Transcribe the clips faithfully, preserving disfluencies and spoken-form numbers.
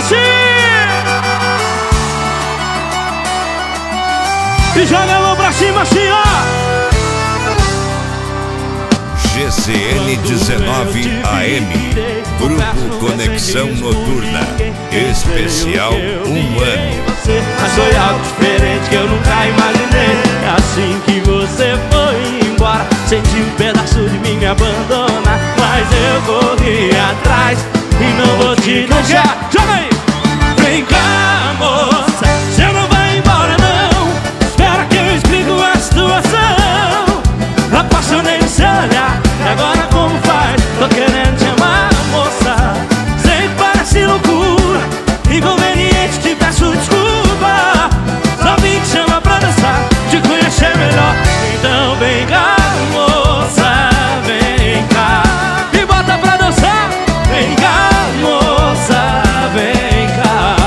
mexe! E joga a mão pra cima assim, ó. G C N dezenove A M, Grupo Conexão Noturna, especial um ano. Mas foi algo diferente que eu nunca imaginei. É assim que você foi embora, senti um pedaço de mim me abandonar. Mas eu corri atrás e não vou te deixar. Joga aí! Vem cá, moça, você não vai embora não. Espera que eu explico a situação. Apaixonei no seu olhar, e agora como faz? Tô querendo te amar, moça. Sei que parece loucura, inconveniente, te peço desculpa. Só vim te chamar pra dançar, te conhecer melhor. Então vem cá, moça, vem cá. Me bota pra dançar. Vem cá, moça, vem cá.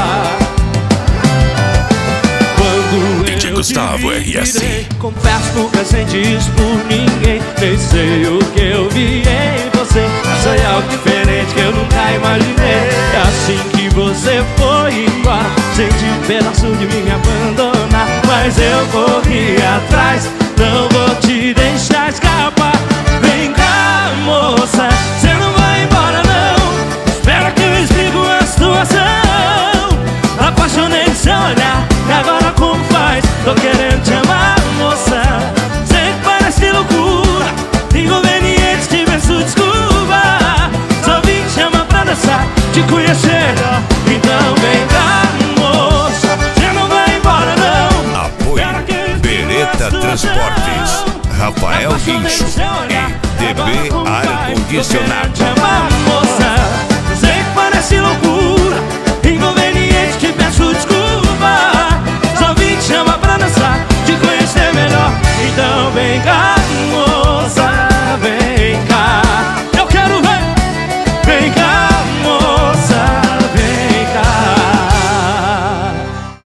Quando D J Gustavo R S. Confesso, nunca senti isso por ninguém. Nem sei o que eu vi em você. Mas foi algo diferente que eu nunca imaginei. É assim que você foi embora, senti um pedaço de mim me abandonar. Mas eu corri atrás, não vou te deixar escapar. Vem cá, moça, você não vai embora não. Espera que eu explico a situação. Apaixonei no seu olhar, e agora como faz? Tô querendo te amar, moça. Sei que parece loucura, inconveniente, te peço desculpa. Só vim te chamar pra dançar, te conhecer. Então vem cá, moça, você não vai embora não. Apoio Beretta Transportes, Rafael Guincho e D B Ar Condicionado. Te amar, moça. Sei que parece loucura, inconveniente, te peço desculpa. Só vim te chamar pra dançar, te conhecer melhor. Então vem cá.